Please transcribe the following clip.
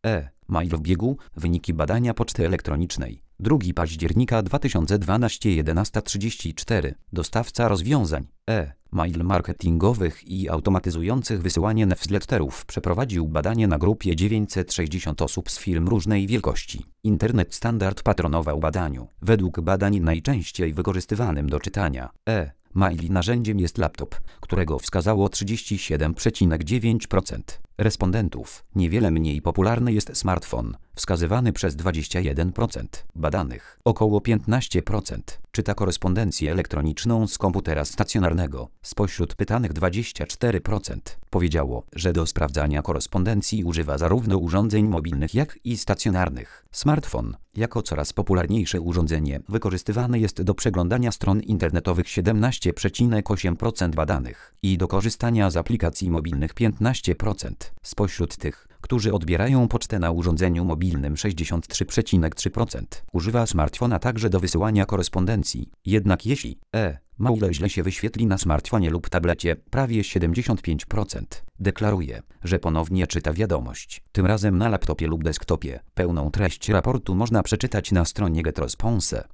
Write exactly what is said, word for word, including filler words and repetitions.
E-mail w biegu, wyniki badania poczty elektronicznej. drugiego października dwa tysiące dwunastego, jedenasta trzydzieści cztery. Dostawca rozwiązań e-mail marketingowych i automatyzujących wysyłanie newsletterów przeprowadził badanie na grupie dziewięćset sześćdziesiąt osób z firm różnej wielkości. Internet Standard patronował badaniu. Według badań najczęściej wykorzystywanym do czytania e-maili narzędziem jest laptop, którego wskazało trzydzieści siedem przecinek dziewięć procent respondentów. Niewiele mniej popularny jest smartfon, wskazywany przez dwadzieścia jeden procent badanych. Około piętnaście procent czyta korespondencję elektroniczną z komputera stacjonarnego. Spośród pytanych dwadzieścia cztery procent powiedziało, że do sprawdzania korespondencji używa zarówno urządzeń mobilnych, jak i stacjonarnych. Smartfon, jako coraz popularniejsze urządzenie, wykorzystywany jest do przeglądania stron internetowych siedemnaście przecinek osiem procent badanych i do korzystania z aplikacji mobilnych piętnaście procent. Spośród tych, którzy odbierają pocztę na urządzeniu mobilnym sześćdziesiąt trzy przecinek trzy procent używa smartfona także do wysyłania korespondencji. Jednak jeśli e-mail źle się wyświetli na smartfonie lub tablecie, prawie siedemdziesiąt pięć procent deklaruje, że ponownie czyta wiadomość. Tym razem na laptopie lub desktopie. Pełną treść raportu można przeczytać na stronie GetResponse.